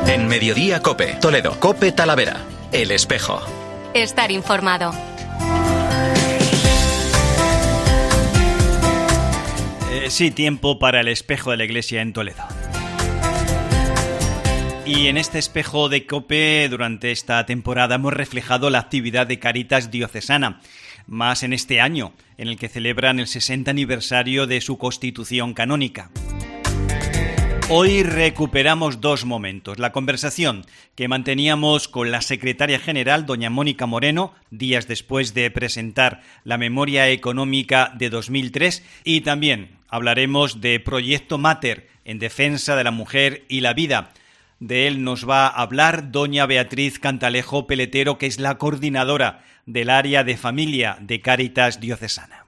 En Mediodía COPE, Toledo, COPE Talavera, El Espejo. Estar informado. Sí, tiempo para el espejo de la Iglesia en Toledo. Y en este espejo de COPE, durante esta temporada, hemos reflejado la actividad de Cáritas Diocesana, más en este año, en el que celebran el 60 aniversario de su constitución canónica. Hoy recuperamos dos momentos. La conversación que manteníamos con la secretaria general, doña Mónica Moreno, días después de presentar la memoria económica de 2003, y también hablaremos de Proyecto Mater en defensa de la mujer y la vida. De él nos va a hablar doña Beatriz Cantalejo Peletero, que es la coordinadora del área de familia de Cáritas Diocesana.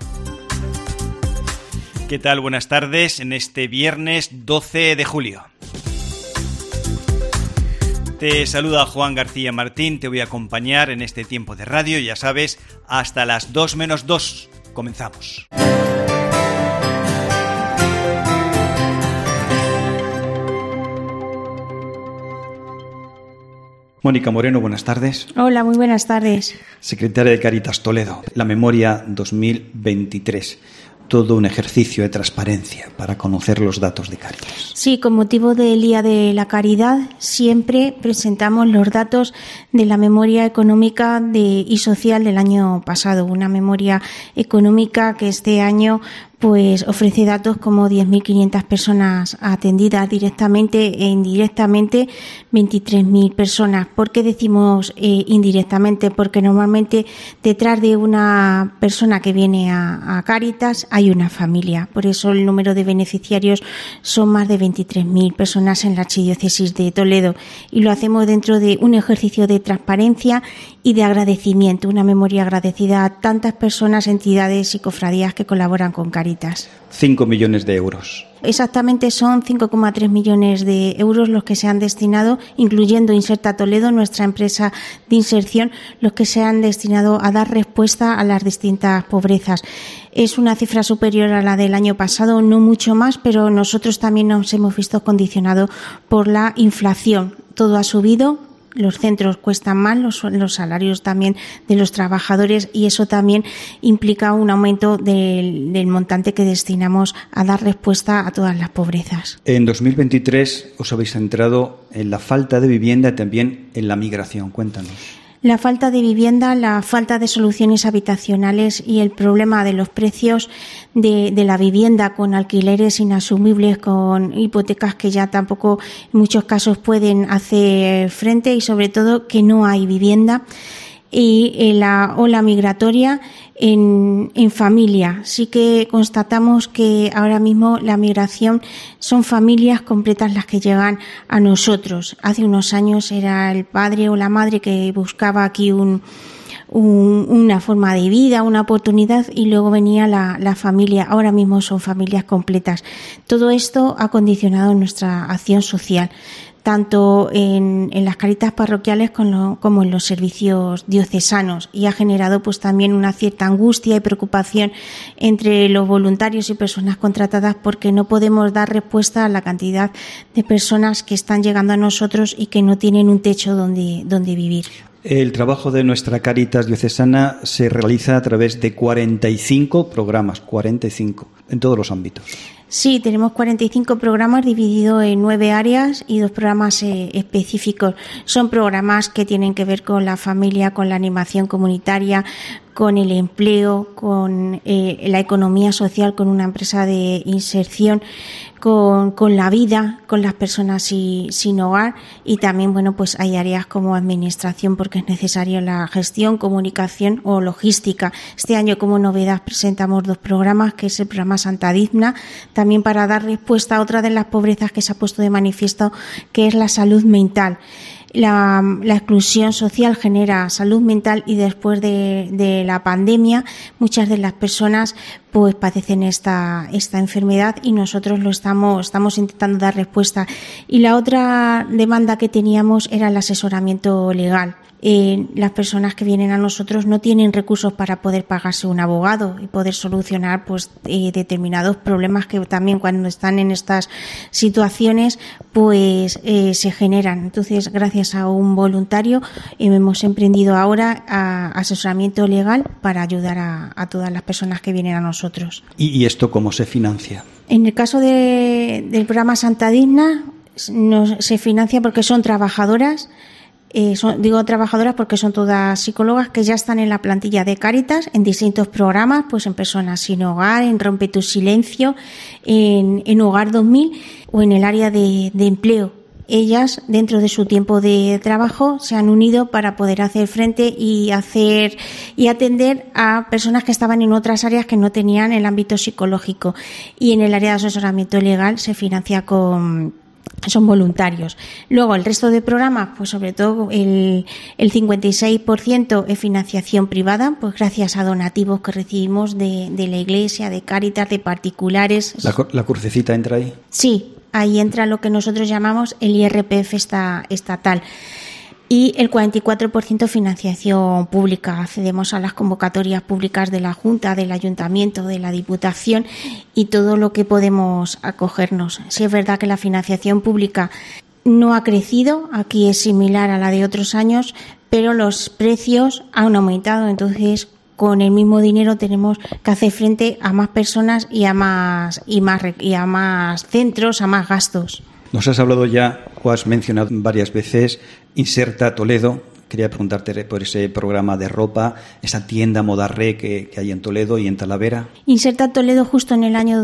¿Qué tal? Buenas tardes en este viernes 12 de julio. Te saluda Juan García Martín, te voy a acompañar en este tiempo de radio, ya sabes, hasta las 2 menos 2. Comenzamos. Mónica Moreno, buenas tardes. Hola, muy buenas tardes. Secretaria de Cáritas Toledo, la memoria 2023. Todo un ejercicio de transparencia para conocer los datos de Cáritas. Sí, con motivo del Día de la Caridad, siempre presentamos los datos de la memoria económica y social del año pasado. Una memoria económica que este año pues ofrece datos como 10.500 personas atendidas directamente e indirectamente, 23.000 personas. ¿Por qué decimos indirectamente? Porque normalmente detrás de una persona que viene a Cáritas hay una familia. Por eso el número de beneficiarios son más de 23.000 personas en la archidiócesis de Toledo. Y lo hacemos dentro de un ejercicio de transparencia y de agradecimiento, una memoria agradecida a tantas personas, entidades y cofradías que colaboran con Cáritas. 5 millones de euros. Exactamente, son 5,3 millones de euros los que se han destinado, incluyendo Inserta Toledo, nuestra empresa de inserción, los que se han destinado a dar respuesta a las distintas pobrezas. Es una cifra superior a la del año pasado, no mucho más, pero nosotros también nos hemos visto condicionados por la inflación. Todo ha subido. Los centros cuestan más, los salarios también de los trabajadores, y eso también implica un aumento del montante que destinamos a dar respuesta a todas las pobrezas. En 2023 os habéis centrado en la falta de vivienda y también en la migración. Cuéntanos. La falta de vivienda, la falta de soluciones habitacionales y el problema de los precios de la vivienda, con alquileres inasumibles, con hipotecas que ya tampoco en muchos casos pueden hacer frente, y sobre todo que no hay vivienda. Y la ola migratoria en familia. Sí que constatamos que ahora mismo la migración son familias completas las que llegan a nosotros. Hace unos años era el padre o la madre que buscaba aquí una forma de vida, una oportunidad, y luego venía la familia. Ahora mismo son familias completas. Todo esto ha condicionado nuestra acción social, tanto en las Cáritas parroquiales como en los servicios diocesanos, y ha generado pues también una cierta angustia y preocupación entre los voluntarios y personas contratadas, porque no podemos dar respuesta a la cantidad de personas que están llegando a nosotros y que no tienen un techo donde vivir. El trabajo de nuestra Cáritas diocesana se realiza a través de 45 programas, 45, en todos los ámbitos. Sí, tenemos 45 programas divididos en 9 áreas y 2 programas específicos. Son programas que tienen que ver con la familia, con la animación comunitaria, con el empleo, con la economía social, con una empresa de inserción, con la vida, con las personas sin hogar, y también, bueno, pues hay áreas como administración, porque es necesaria la gestión, comunicación o logística. Este año, como novedad, presentamos 2 programas, que es el programa Santa Digna, también para dar respuesta a otra de las pobrezas que se ha puesto de manifiesto, que es la salud mental. La exclusión social genera salud mental, y después de la pandemia muchas de las personas pues padecen esta enfermedad y nosotros lo estamos intentando dar respuesta. Y la otra demanda que teníamos era el asesoramiento legal. Las personas que vienen a nosotros no tienen recursos para poder pagarse un abogado y poder solucionar pues determinados problemas que también cuando están en estas situaciones pues se generan. Entonces, gracias a un voluntario hemos emprendido ahora asesoramiento legal para ayudar a todas las personas que vienen a nosotros. ¿Y esto cómo se financia? En el caso del programa Santa Digna se financia porque son trabajadoras. Digo trabajadoras porque son todas psicólogas que ya están en la plantilla de Cáritas en distintos programas, pues en Personas sin Hogar, en Rompe tu Silencio, en Hogar 2000 o en el área de empleo. Ellas, dentro de su tiempo de trabajo, se han unido para poder hacer frente y atender a personas que estaban en otras áreas que no tenían el ámbito psicológico. Y en el área de asesoramiento legal se financia son voluntarios. Luego, el resto de programas, pues sobre todo el 56% es financiación privada, pues gracias a donativos que recibimos de la Iglesia, de Cáritas, de particulares. ¿La crucecita entra ahí? Sí, ahí entra lo que nosotros llamamos el IRPF estatal. Y el 44% financiación pública. Accedemos a las convocatorias públicas de la Junta, del Ayuntamiento, de la Diputación y todo lo que podemos acogernos. Sí es verdad que la financiación pública no ha crecido, aquí es similar a la de otros años, pero los precios han aumentado, entonces con el mismo dinero tenemos que hacer frente a más personas y a más centros, a más gastos. Nos has hablado ya, o has mencionado varias veces, Inserta Toledo. Quería preguntarte por ese programa de ropa, esa tienda Modarré que hay en Toledo y en Talavera. Inserta Toledo justo en el año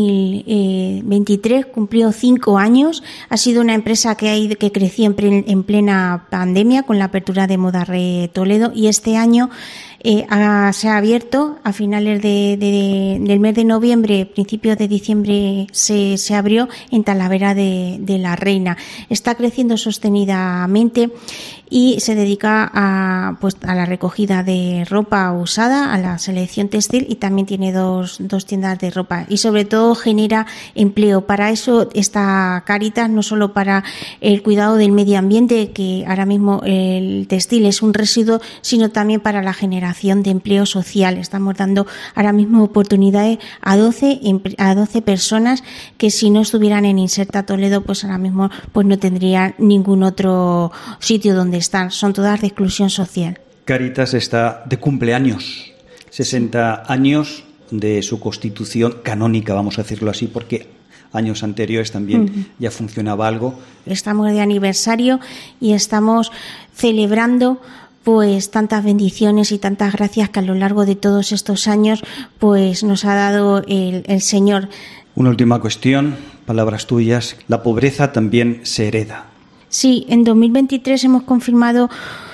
2023 cumplió 5 años. Ha sido una empresa que creció en plena pandemia con la apertura de Modarré Toledo y este año se ha abierto a finales del mes de noviembre, principios de diciembre se abrió en Talavera de la Reina. Está creciendo sostenidamente y se dedica a la recogida de ropa usada, a la selección textil y también tiene dos tiendas de ropa y sobre todo genera empleo. Para eso está Cáritas, no solo para el cuidado del medio ambiente, que ahora mismo el textil es un residuo, sino también para la generación de empleo social. Estamos dando ahora mismo oportunidades a 12 personas que si no estuvieran en Inserta Toledo, pues ahora mismo pues no tendrían ningún otro sitio donde están. Son todas de exclusión social. Cáritas está de cumpleaños, 60 años de su constitución canónica, vamos a decirlo así, porque años anteriores también ya funcionaba algo. Estamos de aniversario y estamos celebrando pues tantas bendiciones y tantas gracias que a lo largo de todos estos años pues nos ha dado el Señor. Una última cuestión, palabras tuyas. La pobreza también se hereda. Sí, en 2023 hemos confirmado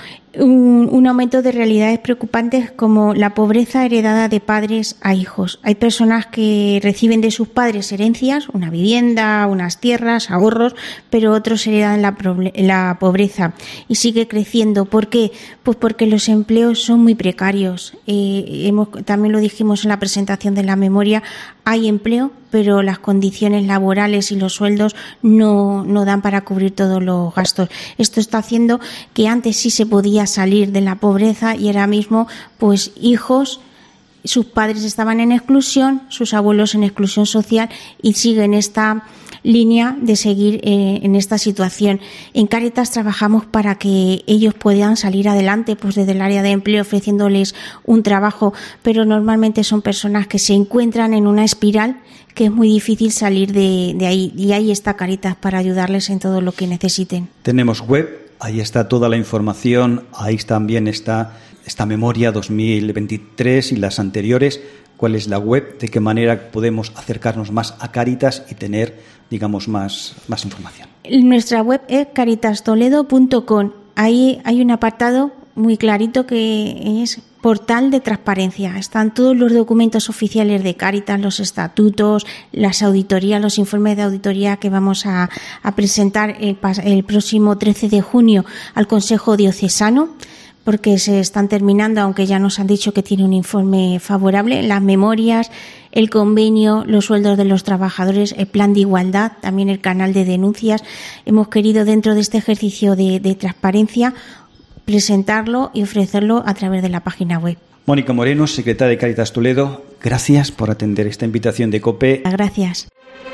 un aumento de realidades preocupantes como la pobreza heredada de padres a hijos. Hay personas que reciben de sus padres herencias, una vivienda, unas tierras, ahorros, pero otros heredan la pobreza y sigue creciendo. ¿Por qué? Pues porque los empleos son muy precarios. También lo dijimos en la presentación de la memoria, hay empleo, pero las condiciones laborales y los sueldos no dan para cubrir todos los gastos. Esto está haciendo que antes sí se podía salir de la pobreza y ahora mismo, pues hijos, sus padres estaban en exclusión, sus abuelos en exclusión social y siguen esta línea de seguir en esta situación. En Cáritas trabajamos para que ellos puedan salir adelante, pues desde el área de empleo ofreciéndoles un trabajo, pero normalmente son personas que se encuentran en una espiral que es muy difícil salir de ahí y ahí está Cáritas para ayudarles en todo lo que necesiten. Tenemos web, ahí está toda la información, ahí también está esta memoria 2023 y las anteriores. ¿Cuál es la web? ¿De qué manera podemos acercarnos más a Cáritas y tener, digamos, más información? Nuestra web es caritastoledo.com. Ahí hay un apartado muy clarito que es portal de transparencia. Están todos los documentos oficiales de Cáritas, los estatutos, las auditorías, los informes de auditoría que vamos a presentar el próximo 13 de junio al Consejo Diocesano, porque se están terminando, aunque ya nos han dicho que tiene un informe favorable, las memorias, el convenio, los sueldos de los trabajadores, el plan de igualdad, también el canal de denuncias. Hemos querido, dentro de este ejercicio de transparencia, presentarlo y ofrecerlo a través de la página web. Mónica Moreno, secretaria de Cáritas Toledo, gracias por atender esta invitación de COPE. Gracias.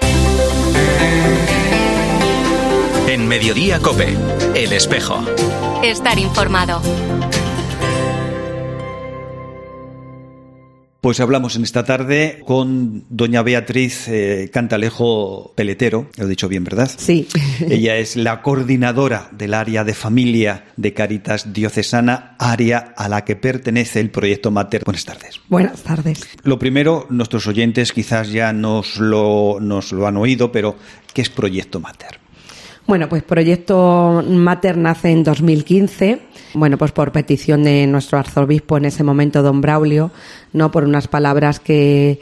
En Mediodía COPE, El Espejo. Estar informado. Pues hablamos en esta tarde con doña Beatriz Cantalejo Peletero, lo he dicho bien, ¿verdad? Sí. Ella es la coordinadora del área de familia de Cáritas Diocesana, área a la que pertenece el proyecto Mater. Buenas tardes. Buenas tardes. Lo primero, nuestros oyentes quizás ya nos lo han oído, pero ¿qué es proyecto Mater? Bueno, pues Proyecto Mater nace en 2015, bueno, pues por petición de nuestro arzobispo en ese momento, don Braulio, ¿no? Por unas palabras que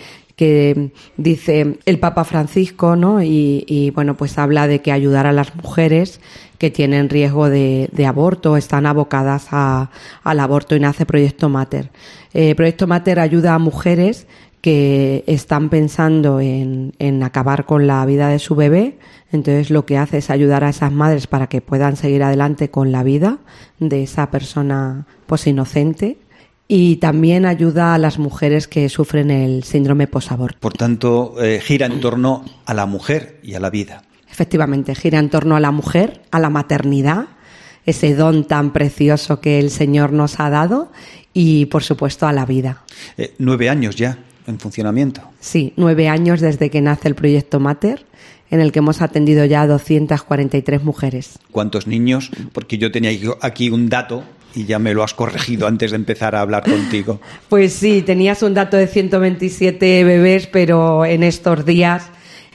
dice el Papa Francisco, ¿no? Y bueno, pues habla de que ayudar a las mujeres que tienen riesgo de aborto, están abocadas al aborto, y nace Proyecto Mater. Proyecto Mater ayuda a mujeres que están pensando en acabar con la vida de su bebé. Entonces lo que hace es ayudar a esas madres para que puedan seguir adelante con la vida de esa persona pues inocente, y también ayuda a las mujeres que sufren el síndrome posaborto. Por tanto, gira en torno a la mujer y a la vida. Efectivamente, gira en torno a la mujer, a la maternidad, ese don tan precioso que el Señor nos ha dado, y por supuesto a la vida. 9 años ya en funcionamiento. Sí, 9 años desde que nace el Proyecto Mater, en el que hemos atendido ya a 243 mujeres. ¿Cuántos niños? Porque yo tenía aquí un dato y ya me lo has corregido antes de empezar a hablar contigo. Pues sí, tenías un dato de 127 bebés, pero en estos días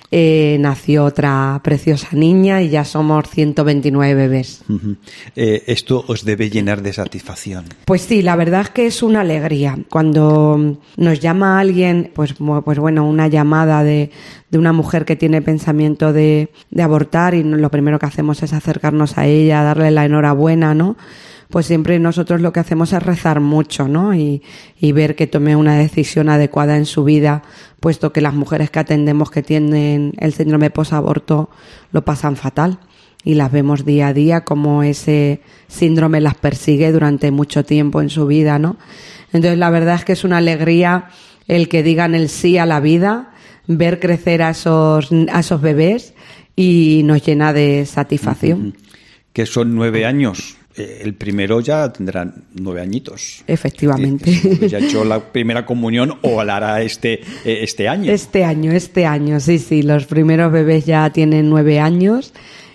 nació otra preciosa niña y ya somos 129 bebés. Uh-huh. Esto os debe llenar de satisfacción. Pues sí, la verdad es que es una alegría. Cuando nos llama alguien, pues bueno, una llamada de una mujer que tiene pensamiento de abortar, y lo primero que hacemos es acercarnos a ella, darle la enhorabuena, ¿no? Pues siempre nosotros lo que hacemos es rezar mucho, ¿no? Y ver que tome una decisión adecuada en su vida, puesto que las mujeres que atendemos que tienen el síndrome posaborto lo pasan fatal, y las vemos día a día como ese síndrome las persigue durante mucho tiempo en su vida, ¿no? Entonces la verdad es que es una alegría el que digan el sí a la vida, ver crecer a esos bebés, y nos llena de satisfacción. Que son 9 años. El primero ya tendrá 9 añitos. Efectivamente. Ya ha hecho la primera comunión, o la hará este año. Este año, sí. Los primeros bebés ya tienen 9 años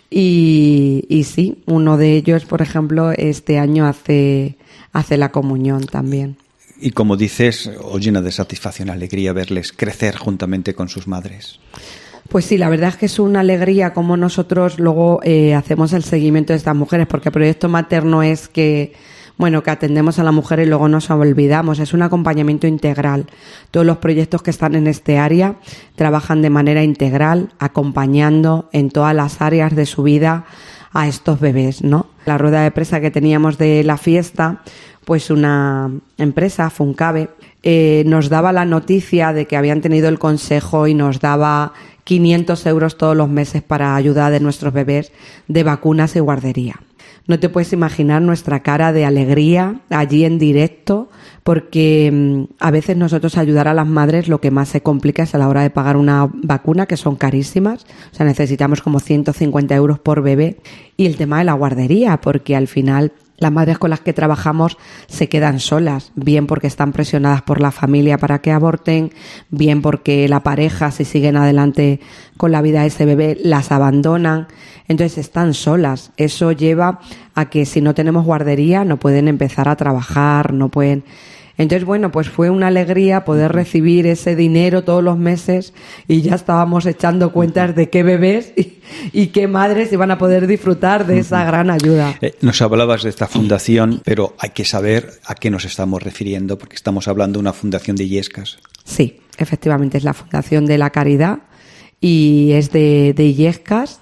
y sí, uno de ellos, por ejemplo, este año hace la comunión también. Y como dices, os llena de satisfacción, alegría verles crecer juntamente con sus madres. Pues sí, la verdad es que es una alegría como nosotros luego hacemos el seguimiento de estas mujeres, porque el Proyecto Mater no es que atendemos a la mujer y luego nos olvidamos, es un acompañamiento integral. Todos los proyectos que están en este área trabajan de manera integral, acompañando en todas las áreas de su vida a estos bebés, ¿no? La rueda de prensa que teníamos de la fiesta, pues una empresa, Funcabe, nos daba la noticia de que habían tenido el consejo y nos daba 500 euros todos los meses para ayuda de nuestros bebés de vacunas y guardería. No te puedes imaginar nuestra cara de alegría allí en directo, porque a veces nosotros ayudar a las madres lo que más se complica es a la hora de pagar una vacuna, que son carísimas. O sea, necesitamos como 150 euros por bebé. Y el tema de la guardería, porque al final las madres con las que trabajamos se quedan solas, bien porque están presionadas por la familia para que aborten, bien porque la pareja, si siguen adelante con la vida de ese bebé, las abandonan. Entonces están solas. Eso lleva a que si no tenemos guardería no pueden empezar a trabajar, no pueden. Entonces, pues fue una alegría poder recibir ese dinero todos los meses, y ya estábamos echando cuentas de qué bebés y qué madres iban a poder disfrutar de esa gran ayuda. Nos hablabas de esta fundación, pero hay que saber a qué nos estamos refiriendo, porque estamos hablando de una fundación de Illescas. Sí, efectivamente, es la Fundación de la Caridad y es de Illescas.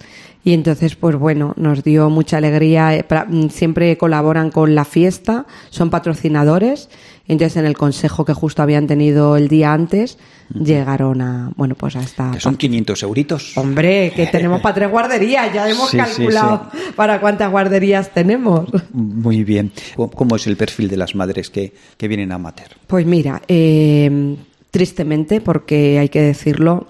Y entonces, pues bueno, nos dio mucha alegría. Siempre colaboran con la fiesta, son patrocinadores. Entonces, en el consejo que justo habían tenido el día antes, llegaron a, bueno, pues a esta... Que son 500 euritos. Hombre, que tenemos para 3 guarderías, ya hemos calculado para cuántas guarderías tenemos. Muy bien. ¿Cómo es el perfil de las madres que vienen a Mater? Pues mira, tristemente, porque hay que decirlo,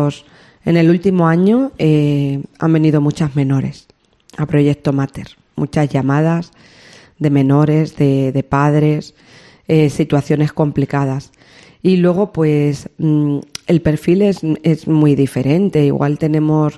en el último año han venido muchas menores a Proyecto Mater, muchas llamadas de menores, de padres, situaciones complicadas. Y luego, pues, el perfil es muy diferente. Igual tenemos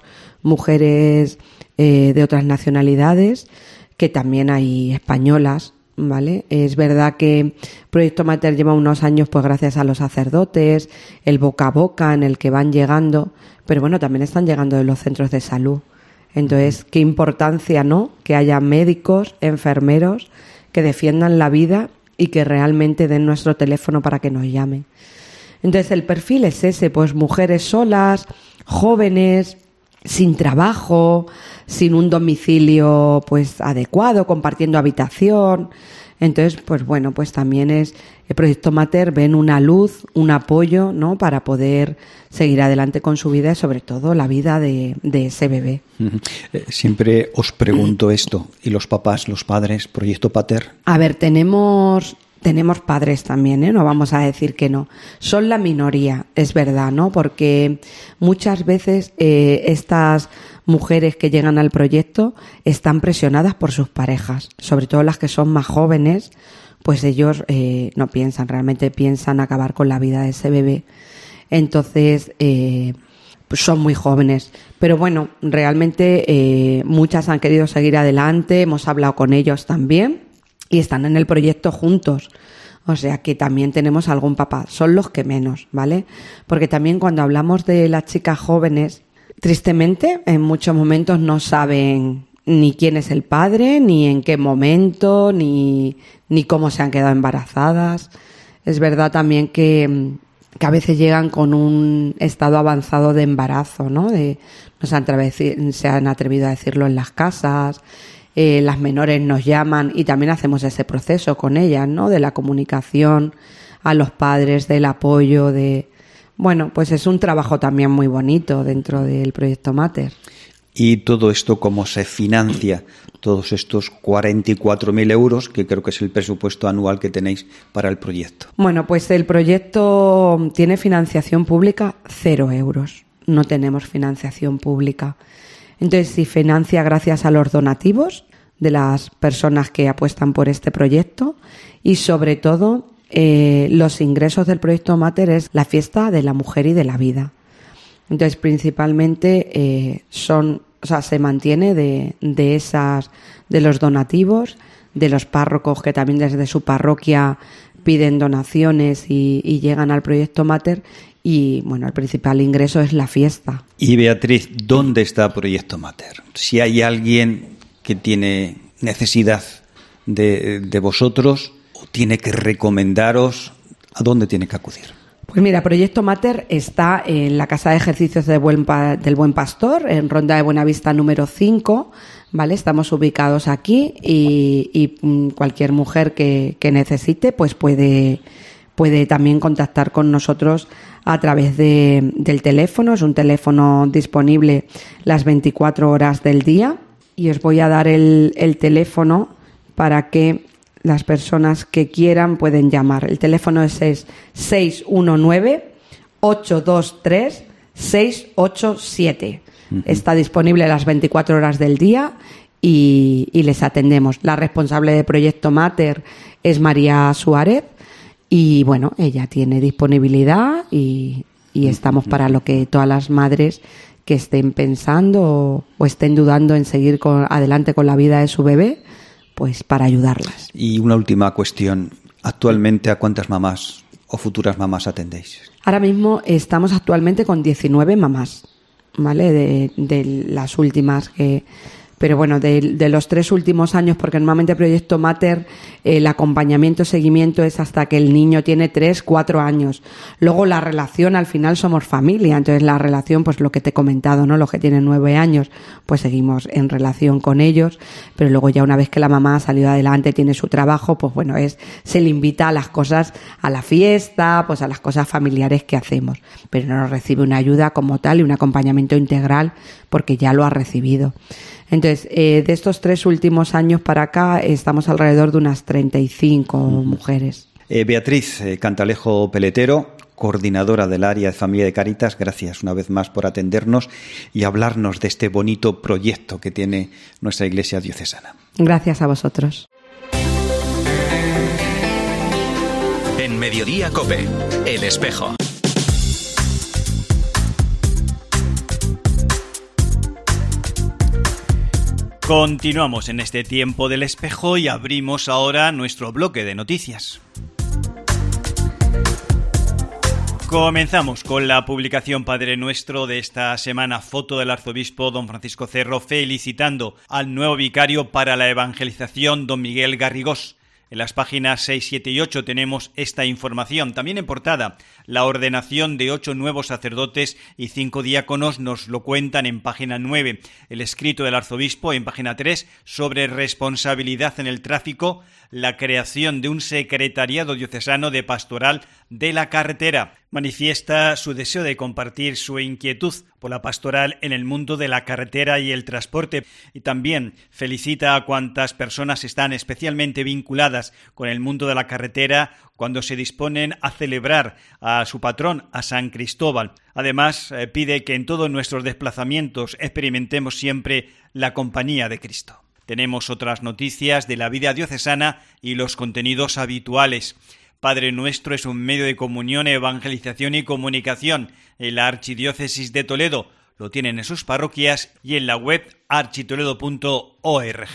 mujeres de otras nacionalidades, que también hay españolas, ¿vale? Es verdad que Proyecto Mater lleva unos años, pues gracias a los sacerdotes, el boca a boca en el que van llegando, pero bueno, también están llegando de los centros de salud. Entonces, qué importancia, ¿no?, que haya médicos, enfermeros que defiendan la vida y que realmente den nuestro teléfono para que nos llamen. Entonces, el perfil es ese, pues mujeres solas, jóvenes, sin trabajo, sin un domicilio pues adecuado, compartiendo habitación. Entonces, pues bueno, pues también es el Proyecto Mater, ven una luz, un apoyo, ¿no?, para poder seguir adelante con su vida y sobre todo la vida de ese bebé. Siempre os pregunto esto, ¿y los papás, los padres, Proyecto Mater? A ver, tenemos padres también, ¿eh? No vamos a decir que no. Son la minoría, es verdad, ¿no? Porque muchas veces estas mujeres que llegan al proyecto están presionadas por sus parejas, sobre todo las que son más jóvenes, pues ellos no piensan, realmente piensan acabar con la vida de ese bebé. Entonces, pues son muy jóvenes. Pero bueno, realmente muchas han querido seguir adelante, hemos hablado con ellos también y están en el proyecto juntos. O sea que también tenemos algún papá. Son los que menos, ¿vale? Porque también cuando hablamos de las chicas jóvenes, tristemente, en muchos momentos no saben ni quién es el padre, ni en qué momento, ni cómo se han quedado embarazadas. Es verdad también que a veces llegan con un estado avanzado de embarazo, ¿no? Se han atrevido a decirlo en las casas. Las menores nos llaman y también hacemos ese proceso con ellas, ¿no? De la comunicación a los padres, del apoyo, bueno, pues es un trabajo también muy bonito dentro del Proyecto Mater. ¿Y todo esto cómo se financia? Todos estos 44.000 euros, que creo que es el presupuesto anual que tenéis para el proyecto. Bueno, pues el proyecto tiene financiación pública 0 euros. No tenemos financiación pública. Entonces, se financia gracias a los donativos de las personas que apuestan por este proyecto y, sobre todo, los ingresos del Proyecto Mater es la fiesta de la mujer y de la vida. Entonces, principalmente se mantiene de los donativos, de los párrocos que también desde su parroquia piden donaciones y llegan al Proyecto Mater. Y, bueno, el principal ingreso es la fiesta. Y, Beatriz, ¿dónde está Proyecto Mater? Si hay alguien que tiene necesidad de vosotros o tiene que recomendaros, ¿a dónde tiene que acudir? Pues mira, Proyecto Mater está en la Casa de Ejercicios del Buen Pastor, en Ronda de Buenavista número 5, ¿vale? Estamos ubicados aquí y cualquier mujer que necesite, pues puede también contactar con nosotros a través del teléfono. Es un teléfono disponible las 24 horas del día y os voy a dar el teléfono para que las personas que quieran pueden llamar. El teléfono es 619-823-687. Está disponible las 24 horas del día y les atendemos. La responsable de Proyecto Mater es María Suárez. Y bueno, ella tiene disponibilidad y estamos para lo que todas las madres que estén pensando o estén dudando en seguir adelante con la vida de su bebé, pues para ayudarlas. Y una última cuestión. Actualmente, ¿a cuántas mamás o futuras mamás atendéis? Ahora mismo estamos actualmente con 19 mamás, ¿vale? De las últimas que Pero bueno, de los 3 últimos años, porque normalmente Proyecto Mater, el acompañamiento, seguimiento es hasta que el niño tiene 3, 4 años. Luego la relación, al final somos familia, entonces la relación, pues lo que te he comentado, ¿no? Los que tienen 9 años, pues seguimos en relación con ellos, pero luego ya una vez que la mamá ha salido adelante, tiene su trabajo, pues bueno, se le invita a las cosas, a la fiesta, pues a las cosas familiares que hacemos, pero no recibe una ayuda como tal y un acompañamiento integral porque ya lo ha recibido. Entonces, de estos 3 últimos años para acá, estamos alrededor de unas 35 mujeres. Beatriz Cantalejo Peletero, coordinadora del área de familia de Cáritas, gracias una vez más por atendernos y hablarnos de este bonito proyecto que tiene nuestra Iglesia diocesana. Gracias a vosotros. En Mediodía COPE, El Espejo. Continuamos en este tiempo del espejo y abrimos ahora nuestro bloque de noticias. Comenzamos con la publicación Padre Nuestro de esta semana, foto del arzobispo don Francisco Cerro felicitando al nuevo vicario para la evangelización, don Miguel Garrigós. En las páginas 6, 7 y 8 tenemos esta información. También en portada, la ordenación de 8 nuevos sacerdotes y 5 diáconos nos lo cuentan en página 9. El escrito del arzobispo en página 3 sobre responsabilidad en el tráfico, la creación de un secretariado diocesano de pastoral de la carretera. Manifiesta su deseo de compartir su inquietud por la pastoral en el mundo de la carretera y el transporte y también felicita a cuantas personas están especialmente vinculadas con el mundo de la carretera cuando se disponen a celebrar a su patrón, a San Cristóbal. Además, pide que en todos nuestros desplazamientos experimentemos siempre la compañía de Cristo. Tenemos otras noticias de la vida diocesana y los contenidos habituales. Padre Nuestro es un medio de comunión, evangelización y comunicación en la Archidiócesis de Toledo. Lo tienen en sus parroquias y en la web architoledo.org.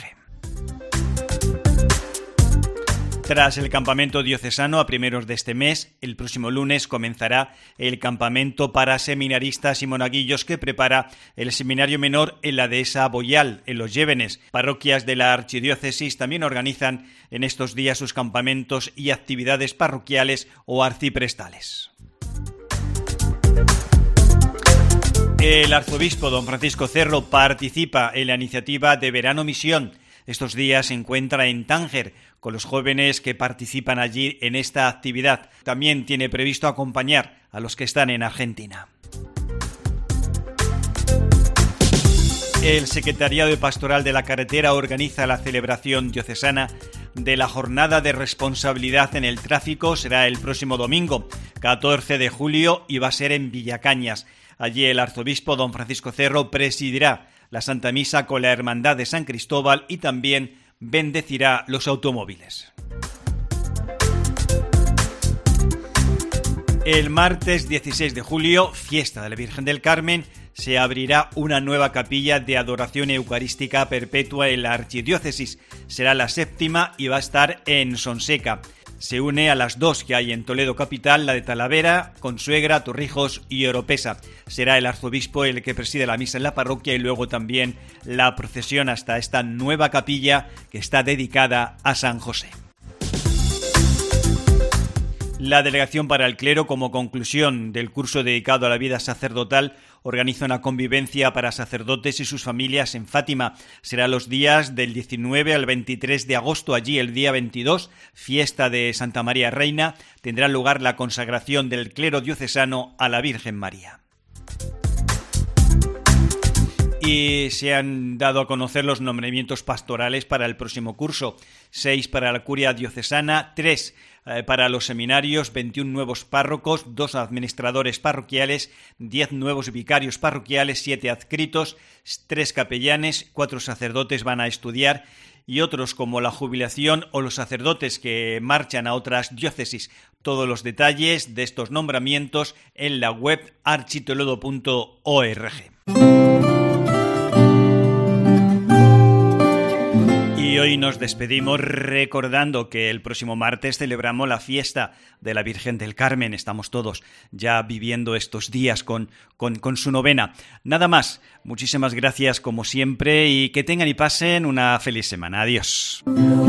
Tras el campamento diocesano a primeros de este mes, el próximo lunes comenzará el campamento para seminaristas y monaguillos que prepara el Seminario Menor en la dehesa Boyal, en Los Llévenes. Parroquias de la Archidiócesis también organizan en estos días sus campamentos y actividades parroquiales o arciprestales. El arzobispo don Francisco Cerro participa en la iniciativa de Verano Misión. Estos días se encuentra en Tánger con los jóvenes que participan allí en esta actividad. También tiene previsto acompañar a los que están en Argentina. El Secretariado de Pastoral de la Carretera organiza la celebración diocesana de la Jornada de Responsabilidad en el Tráfico. Será el próximo domingo, 14 de julio, y va a ser en Villacañas. Allí el arzobispo don Francisco Cerro presidirá la Santa Misa con la Hermandad de San Cristóbal y también bendecirá los automóviles. El martes 16 de julio, fiesta de la Virgen del Carmen, se abrirá una nueva capilla de adoración eucarística perpetua en la Archidiócesis. Será la 7ª y va a estar en Sonseca. Se une a las 2 que hay en Toledo capital, la de Talavera, Consuegra, Torrijos y Oropesa. Será el arzobispo el que preside la misa en la parroquia y luego también la procesión hasta esta nueva capilla que está dedicada a San José. La Delegación para el Clero, como conclusión del curso dedicado a la vida sacerdotal, organiza una convivencia para sacerdotes y sus familias en Fátima. Será los días del 19 al 23 de agosto. Allí, el día 22, fiesta de Santa María Reina, tendrá lugar la consagración del clero diocesano a la Virgen María. Y se han dado a conocer los nombramientos pastorales para el próximo curso. 6 para la curia diocesana, 3 para los seminarios, 21 nuevos párrocos, 2 administradores parroquiales, 10 nuevos vicarios parroquiales, 7 adscritos, 3 capellanes, 4 sacerdotes van a estudiar y otros como la jubilación o los sacerdotes que marchan a otras diócesis. Todos los detalles de estos nombramientos en la web architoledo.org. Y hoy nos despedimos recordando que el próximo martes celebramos la fiesta de la Virgen del Carmen. Estamos todos ya viviendo estos días con su novena. Nada más, muchísimas gracias como siempre y que tengan y pasen una feliz semana. Adiós.